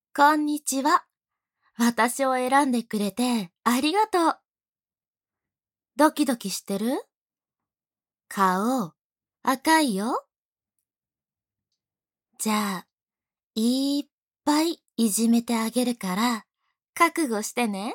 こんにちは。私を選んでくれてありがとう。ドキドキしてる？顔、赤いよ。じゃあ、いっぱいいじめてあげるから、覚悟してね。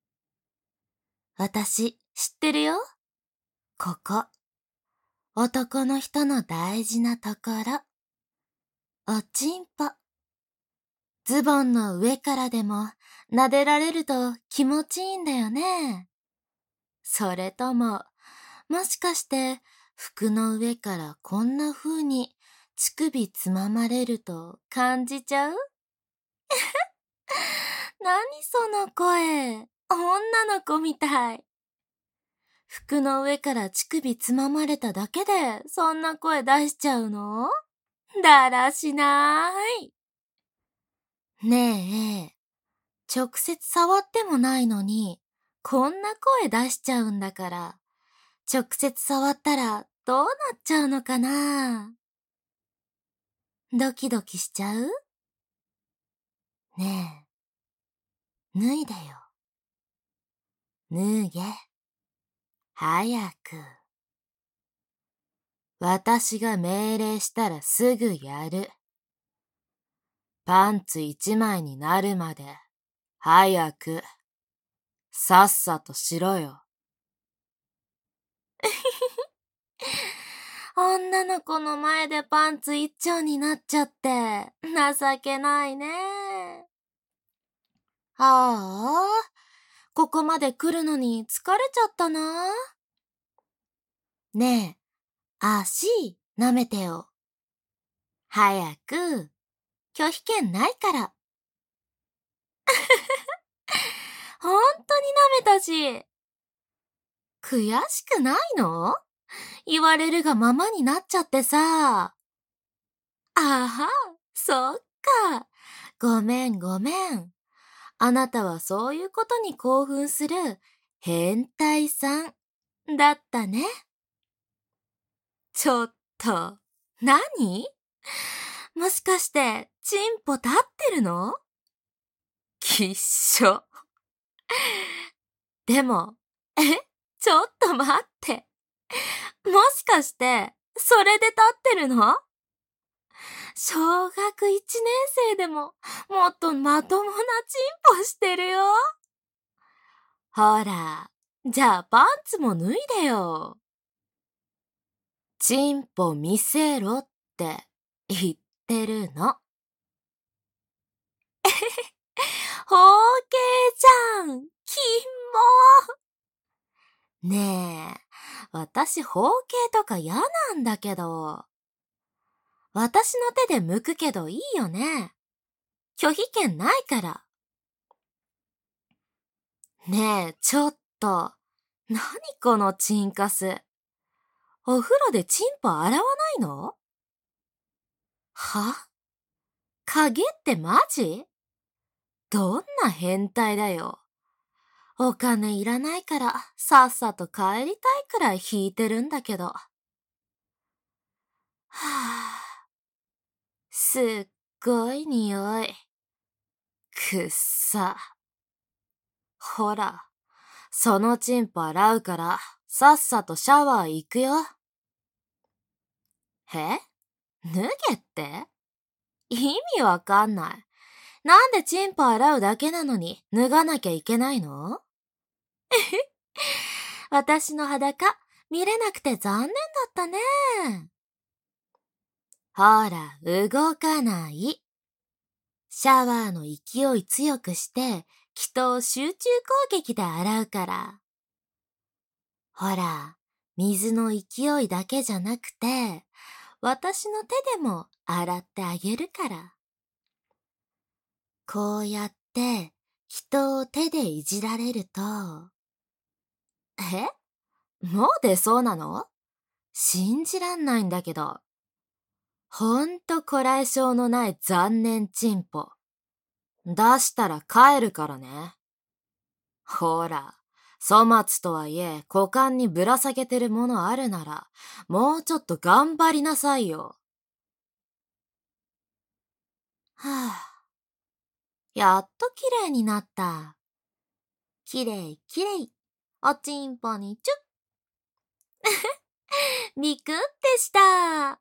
私、知ってるよ。ここ。男の人の大事なところ。おちんぽ。ズボンの上からでも撫でられると気持ちいいんだよね。それとも、もしかして服の上からこんな風に乳首つままれると感じちゃう？何その声。女の子みたい。服の上から乳首つままれただけでそんな声出しちゃうの？だらしない。ねえ、直接触ってもないのに、こんな声出しちゃうんだから、直接触ったらどうなっちゃうのかな？ドキドキしちゃう？ねえ、脱いでよ。脱げ。早く。私が命令したらすぐやる。パンツ一枚になるまで、早く。さっさとしろよ。女の子の前でパンツ一丁になっちゃって、情けないね。ああ、ここまで来るのに疲れちゃったな。ねえ、足舐めてよ。早く、拒否権ないから。ほんとに舐めたし。悔しくないの？言われるがままになっちゃってさ。あは、そっか。ごめんごめん。あなたはそういうことに興奮する変態さんだったね。ちょっと、何？もしかして、チンポ立ってるの？きっしょ。でも、ちょっと待って。もしかして、それで立ってるの？小学一年生でも、もっとまともなチンポしてるよ。ほら、じゃあパンツも脱いでよ。チンポ見せろって言ってるの。包茎じゃん。キモ。ねえ、私包茎とか嫌なんだけど。私の手で剥くけどいいよね。拒否権ないから。ねえ、ちょっと。何このチンカス。お風呂でチンポ洗わないの？は？影ってマジ？どんな変態だよ。お金いらないからさっさと帰りたいくらい引いてるんだけど。はぁ。すっごい匂い。くっさ。ほら、そのチンポ洗うから、さっさとシャワー行くよ。え？脱げって？意味わかんない。なんでチンポ洗うだけなのに脱がなきゃいけないの？私の裸、見れなくて残念だったね。ほら、動かない。シャワーの勢い強くして、人を集中攻撃で洗うから。ほら、水の勢いだけじゃなくて、私の手でも洗ってあげるから。こうやって人を手でいじられると、もう出そうなの？信じらんないんだけど。ほんとこらえ性のない残念チンポ。出したら帰るからね。ほら、粗末とはいえ股間にぶら下げてるものあるなら、もうちょっと頑張りなさいよ。はぁ、 やっときれいになった。きれいきれい。おちんぽにチュッ。ビクってした。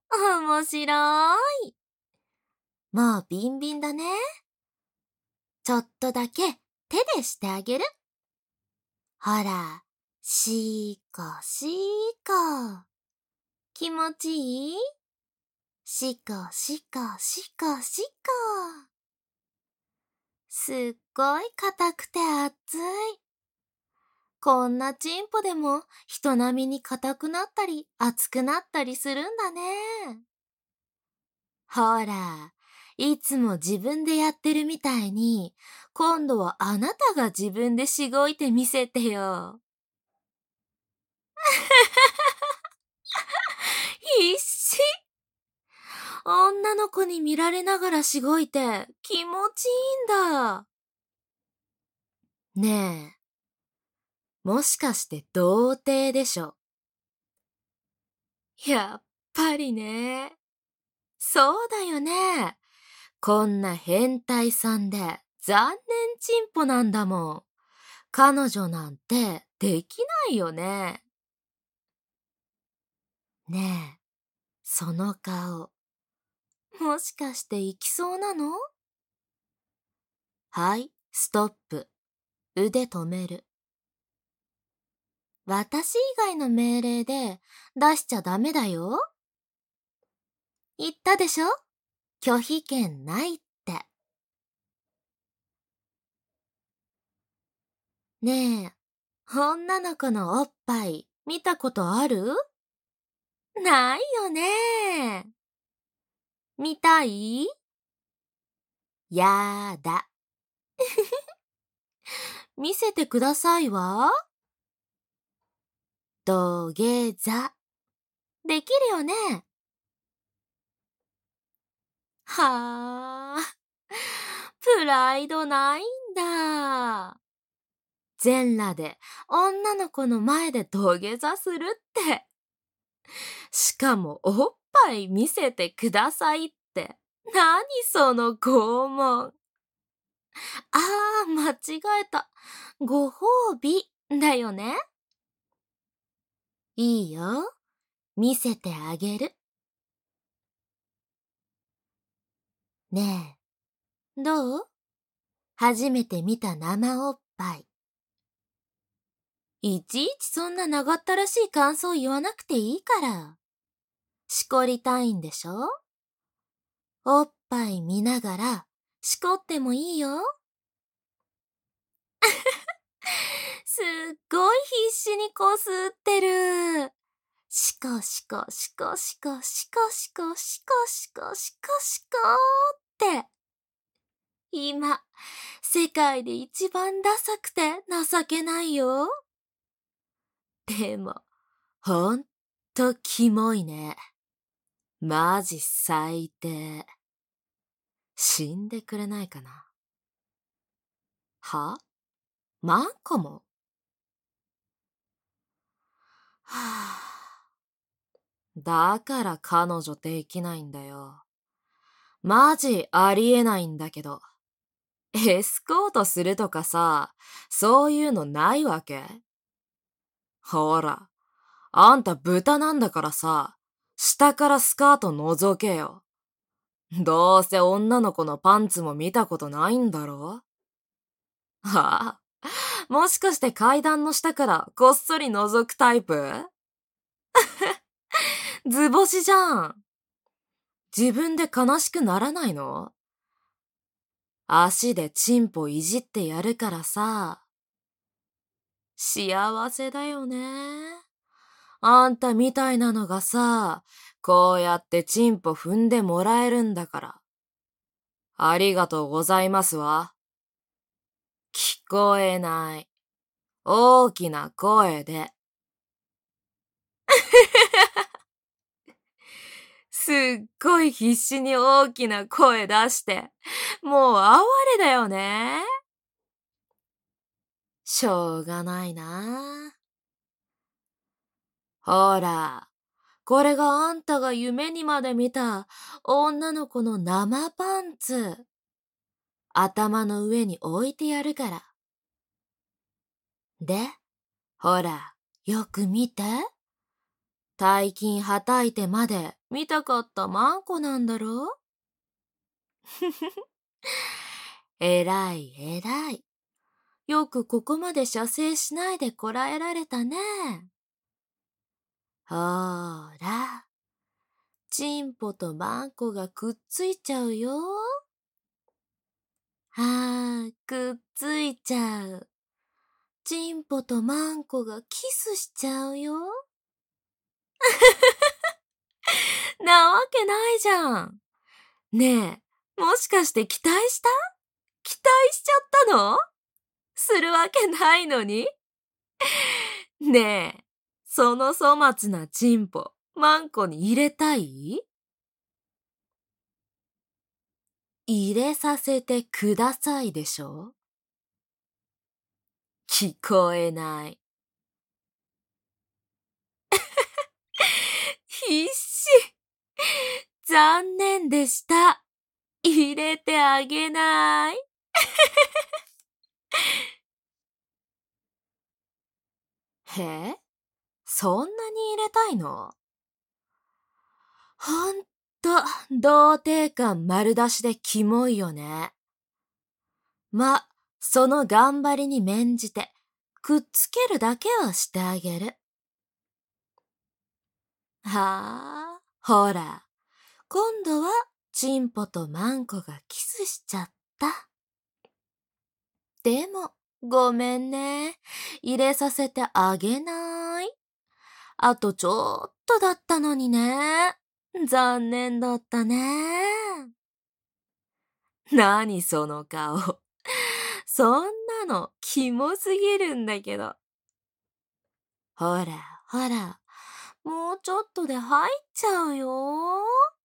面白い。もうビンビンだね。ちょっとだけ手でしてあげる。ほら、しーこしーこ。気持ちいい？しこしこしこしこ。すっごい硬くて熱い。こんなチンポでも人並みに硬くなったり熱くなったりするんだね。ほら、いつも自分でやってるみたいに、今度はあなたが自分でしごいてみせてよ。必死。女の子に見られながらしごいて気持ちいいんだ。ねえ、もしかして童貞でしょ？やっぱりね。そうだよね。こんな変態さんで残念チンポなんだもん。彼女なんてできないよね。ねえ、その顔、もしかして行きそうなの？はい、ストップ。腕止める。私以外の命令で出しちゃダメだよ。言ったでしょ？拒否権ないって。ねえ、女の子のおっぱい見たことある？ないよね。見たい？やーだ。見せてくださいわ。土下座。できるよね。はあ、プライドないんだ。全裸で女の子の前で土下座するって。しかもおっぱい見せてくださいって。何その拷問。あー、間違えた。ご褒美だよね。いいよ。見せてあげる。ねえ、どう？初めて見た生おっぱい。いちいちそんな長ったらしい感想言わなくていいから。しこりたいんでしょ？おっぱい見ながら、しこってもいいよ。すっごい必死にこすってる。しこしこしこしこしこしこしこしこしこしこって。今、世界で一番ダサくて情けないよ。でも、ほんとキモいね。マジ最低。死んでくれないかな。は？マンコも？はぁ。だから彼女できないんだよ。マジありえないんだけど。エスコートするとかさ、そういうのないわけ？ほら、あんた豚なんだからさ、下からスカート覗けよ。どうせ女の子のパンツも見たことないんだろ？はあ、もしかして階段の下からこっそり覗くタイプ？図星じゃん。自分で悲しくならないの？足でチンポいじってやるからさ。幸せだよね。あんたみたいなのがさ、こうやってチンポ踏んでもらえるんだから。ありがとうございますわ。聞こえない。大きな声で。すっごい必死に大きな声出して、もう哀れだよね。しょうがないな。ほら、これがあんたが夢にまで見た女の子の生パンツ。 頭の上に置いてやるから。で、ほら、よく見て。大金はたいてまで見たかったマンコなんだろう。えらいえらい。よくここまで射精しないでこらえられたね。ほーら、チンポとマンコがくっついちゃうよ。くっついちゃう。チンポとマンコがキスしちゃうよ。なわけないじゃん。ねえ、もしかして期待した？期待しちゃったの？するわけないのに。ねえ、その粗末なチンポ、マンコに入れたい？入れさせてくださいでしょ？聞こえない。必死。残念でした。入れてあげない。へ？そんなに入れたいの？ほんと、童貞感丸出しでキモいよね。ま、その頑張りに免じて、くっつけるだけはしてあげる。はあ、ほら、今度はチンポとマンコがキスしちゃった。でも、ごめんね。入れさせてあげない。あとちょっとだったのにね。残念だったね。なにその顔。そんなのキモすぎるんだけど。ほら、ほら、もうちょっとで入っちゃうよ。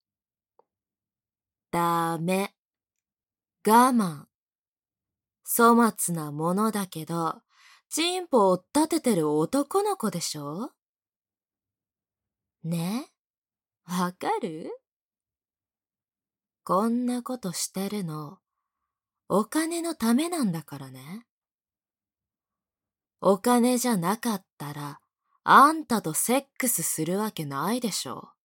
ダメ。我慢。粗末なものだけど、チンポを立ててる男の子でしょ？ね？わかる？こんなことしてるの、お金のためなんだからね。お金じゃなかったら、あんたとセックスするわけないでしょ。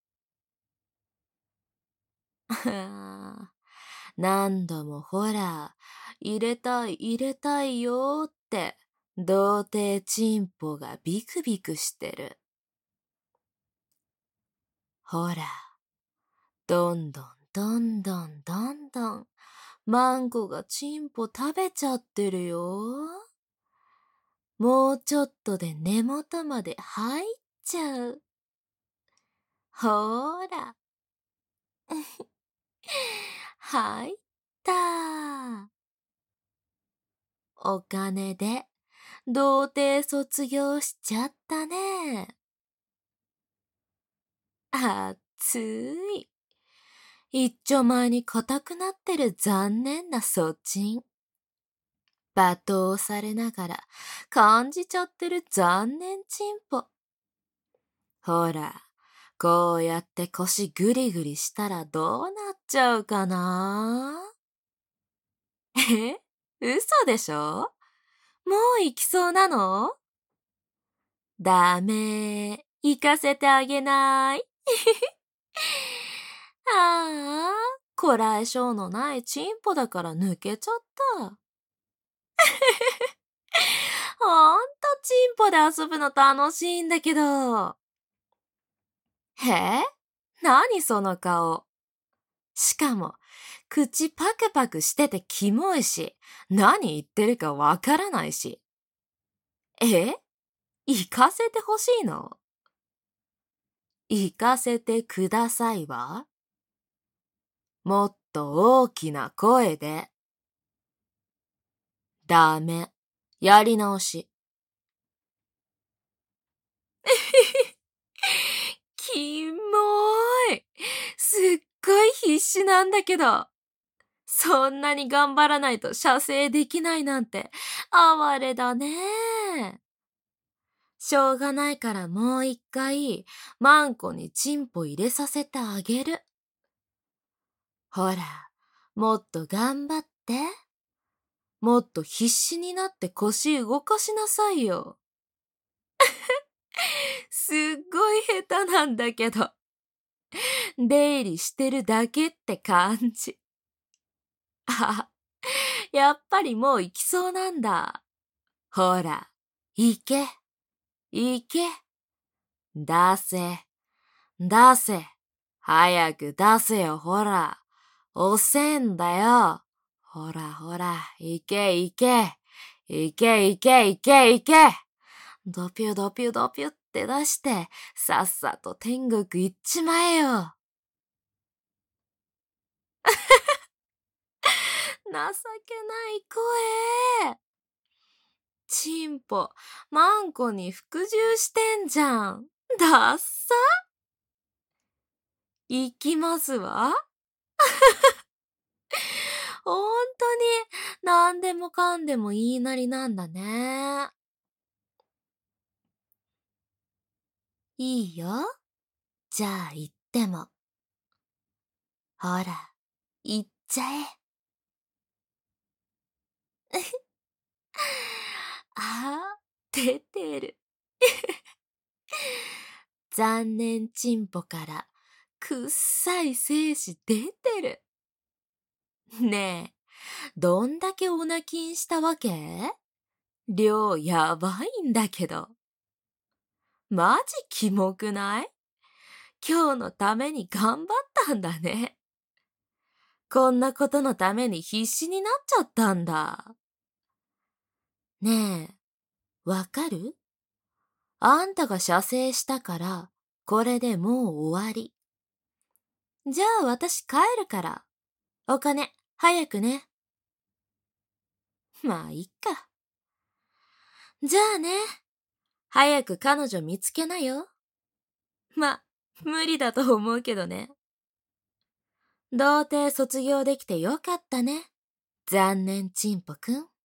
何度もほら、入れたいよって、童貞チンポがビクビクしてる。ほら、どんどんどんどんどんどん、マンコがチンポ食べちゃってるよ。もうちょっとで根元まで入っちゃう。ほーら。入った。お金で童貞卒業しちゃったね。あっつい。一丁前に硬くなってる残念なそちん。罵倒されながら感じちゃってる残念チンポ。ほら、こうやって腰ぐりぐりしたらどうなっちゃうかな？え？嘘でしょ？もう行きそうなの？ダメ。行かせてあげない。ああ、こらえ性のないチンポだから抜けちゃった。ほんとチンポで遊ぶの楽しいんだけど。へ？なにその顔。しかも、口パクパクしててキモいし、何言ってるかわからないし。行かせてほしいの？行かせてくださいわ。もっと大きな声で。ダメ。やり直し。キモーい。すっごい必死なんだけど。そんなに頑張らないと射精できないなんて、哀れだね。しょうがないからもう一回、マンコにチンポ入れさせてあげる。ほら、もっと頑張って。 もっと必死になって腰動かしなさいよ。すっごい下手なんだけど。出入りしてるだけって感じ。あ、やっぱりもう行きそうなんだ。ほら、行け、行け。出せ、出せ。早く出せよ、ほら。遅えんだよ。ほらほら、行け行け。行け行け行け行け。ドピュドピュドピュって出して、さっさと天国行っちまえよ。情けない声。チンポ、マンコに服従してんじゃん。だっさ。行きますわ。ほんとに、なんでもかんでも言いなりなんだね。いいよ。じゃあ言っても。ほら、言っちゃえ。ああ、出てる。残念チンポからくっさい精子出てる。ねえ、どんだけお泣きんしたわけ？量やばいんだけど。マジキモくない？今日のために頑張ったんだね。こんなことのために必死になっちゃったんだ。ねえ、わかる？あんたが射精したから、これでもう終わり。じゃあ私帰るから。お金、早くね。まあ、いっか。じゃあね。早く彼女見つけなよ。ま、無理だと思うけどね。童貞卒業できてよかったね。残念チンポくん。